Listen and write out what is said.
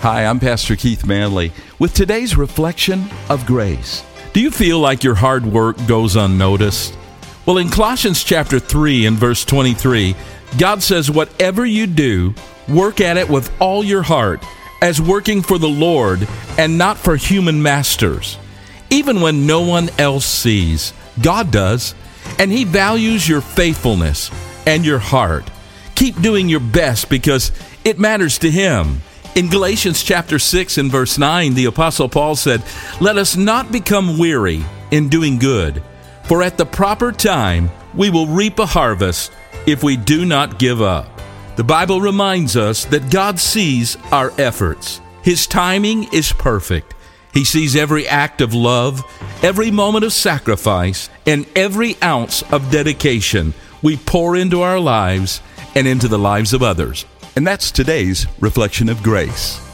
Hi, I'm Pastor Keith Manley with today's reflection of grace. Do you feel like your hard work goes unnoticed? Well, in Colossians chapter 3 and verse 23, God says, "Whatever you do, work at it with all your heart, as working for the Lord and not for human masters." Even when no one else sees, God does, and He values your faithfulness and your heart. Keep doing your best because it matters to Him. In Galatians chapter 6 and verse 9, the Apostle Paul said, "Let us not become weary in doing good, for at the proper time we will reap a harvest if we do not give up." The Bible reminds us that God sees our efforts. His timing is perfect. He sees every act of love, every moment of sacrifice, and every ounce of dedication we pour into our lives and into the lives of others. And that's today's reflection of grace.